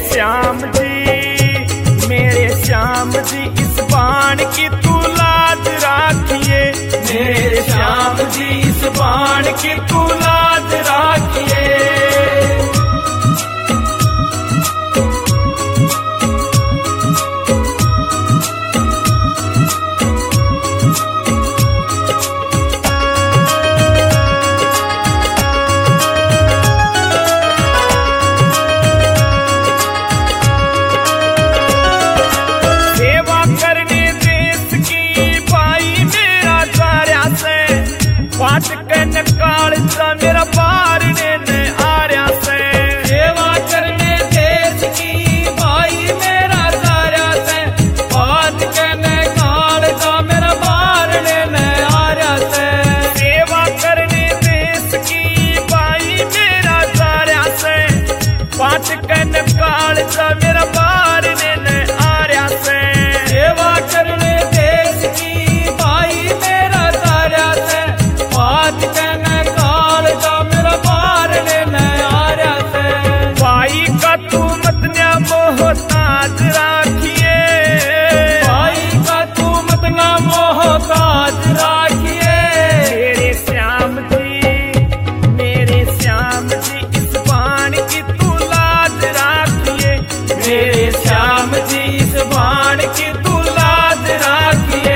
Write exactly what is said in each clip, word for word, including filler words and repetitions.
श्याम जी मेरे श्याम जी इस बाण की तू लाज राखिए। मेरे श्याम जी इस बाण की तू लाज राखिए। पाट कन कालजा मेरा पारने ने आर्या से। सेवा करने देश की भाई मेरा सारा से। पाट कन कालजा मेरा पारने ने आर्या से। सेवा करने देश की भाई मेरा सारा से। पाट कन कालजा मेरा पारने ने आर्या से। सेवा करने देश की भाई मेरा सारा से। बात कहने काल का मेरा पारने न आर्या से। भाई का तू मत न मोहताज राखिए। भाई का तू मत न मोहताज राखिए। मेरे श्याम जी मेरे श्याम जी इस बाण की तू लाज राखिए। मेरे श्याम जी इस बाण की तू लाज राखिए।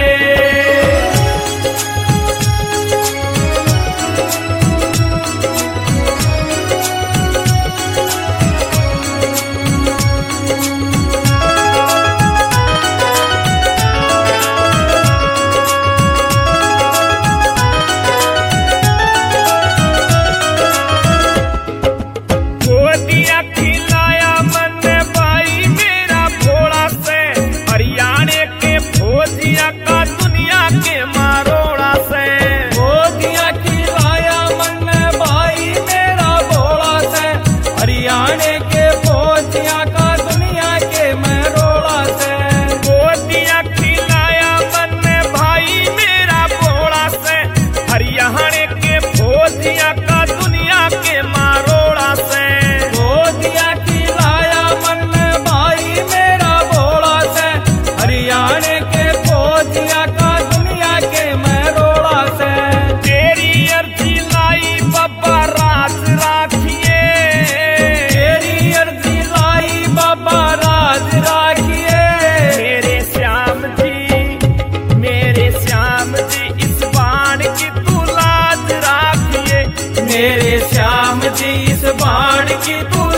मेरे श्याम जी इस बाण की तू